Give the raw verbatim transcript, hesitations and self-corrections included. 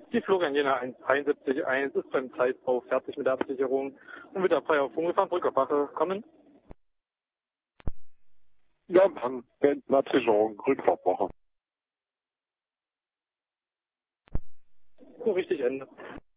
Die Florian Jena eins dreiundsiebzig Komma eins ist beim Zeitbau fertig mit der Absicherung und wird frei auf Fungefahren zurück auf Wache kommen. Ja, dann beenden Absicherung, Rückfahrtwoche. So richtig Ende.